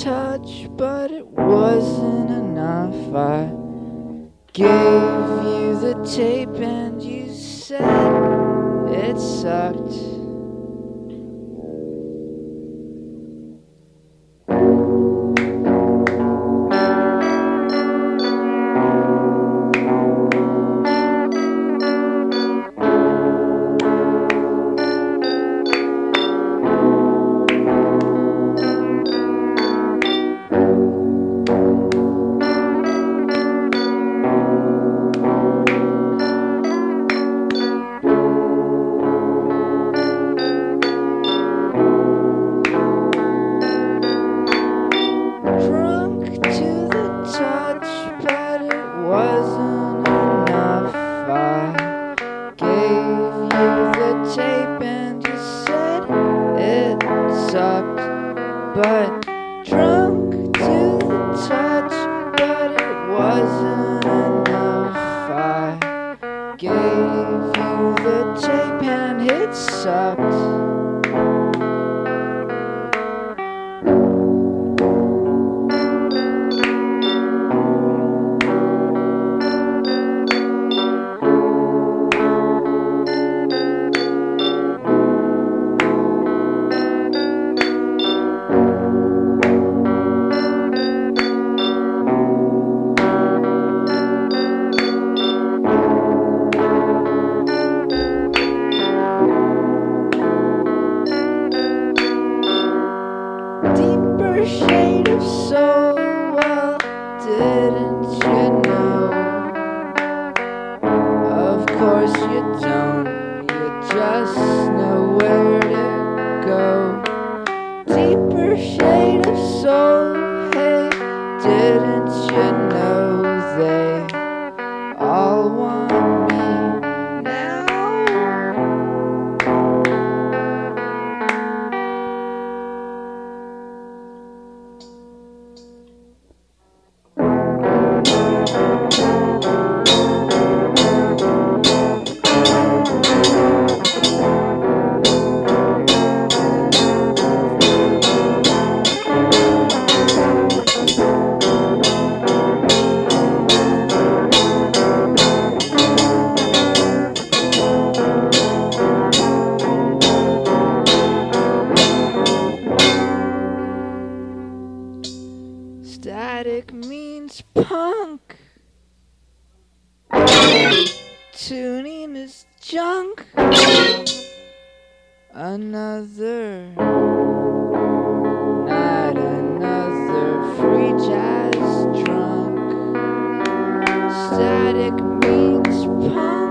touch, but it wasn't enough. I gave you the tape and you said it sucked. Wasn't enough. I gave you the tape and you said it sucked. But drunk to the touch, but it wasn't enough. I gave you the tape and it sucked. Deeper shade of soul, well, didn't you know? Of course you don't, you just know where to go. Deeper shade of soul, hey, didn't you know they all want me now? Static means punk. Tuning is junk. Another night, another free jazz drunk. Static means punk.